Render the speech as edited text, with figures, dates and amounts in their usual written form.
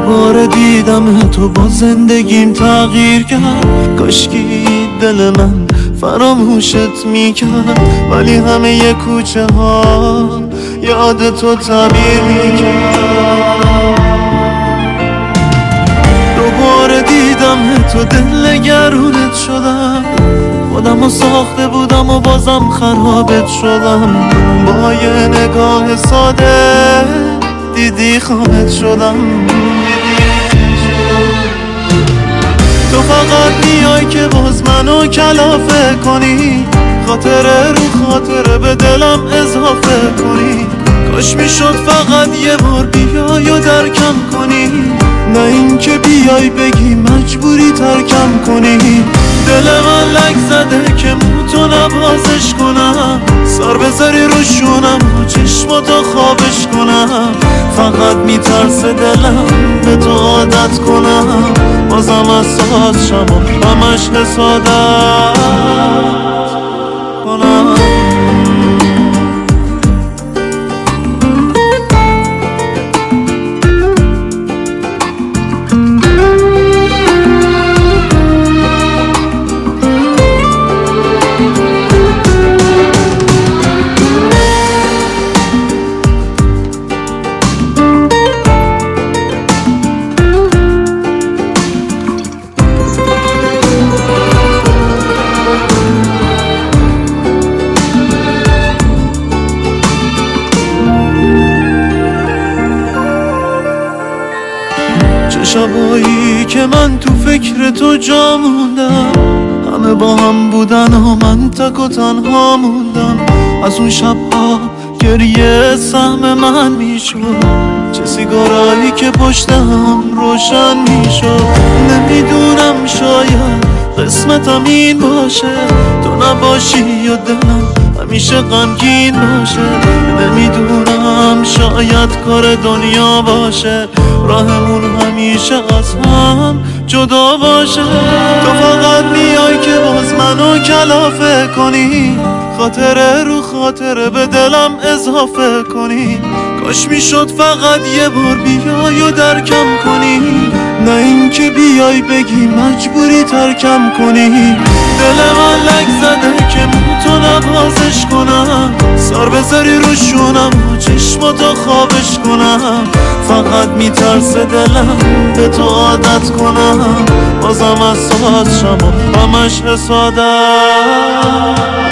دوباره دیدم تو با زندگیم تغییر کرد. کاشکی دل من فراموشت میکرد، ولی همه ی کوچه ها یاد تو تعبیر میکرد. دوباره دیدم تو دلگرونت شدم، خودمو ساخته بودم و بازم خرابت شدم. با یه نگاه ساده دیدی خامت شدم. تو فقط میای که باز منو کلافه کنی، خاطره رو خاطره به دلم اضافه کنی. کاش میشد فقط یه بار بیای و درکم کنی، نه اینکه بیای بگی مجبوری ترکم کنی. دل من لک زده که موتو نبازش کنم، سر بذاری رو شونم و چشماتو خوابش کنم. فقط میترسه دلم به تو عادت کنم، بازم از ساز شم و همش حسادت کنم. شبایی که من تو فکر تو جا موندم، همه با هم بودن و من تک و تنها موندم. از اون شبها گریه سهم من میشد، چه سیگارایی که پشتم روشن میشد. نمیدونم شاید قسمتم این باشه، تو نباشی یا دلم همیشه غمگین باشه. نمیدونم شاید کار دنیا باشه، راهمون همیشه از هم جدا باشه. تو فقط میای که باز منو کلافه کنی، خاطره رو خاطره به دلم اضافه کنی. کاش میشد فقط یه بار بیای و درکم کنی، نه اینکه بیای بگی مجبوری ترکم کنی. دل من لک زده که موتو نبازش کنم، سر بذاری رو شونم و چشماتو خوابش کنم. فقط میترسه دلم به تو عادت کنم، بازم از ساز شم و همش حسادت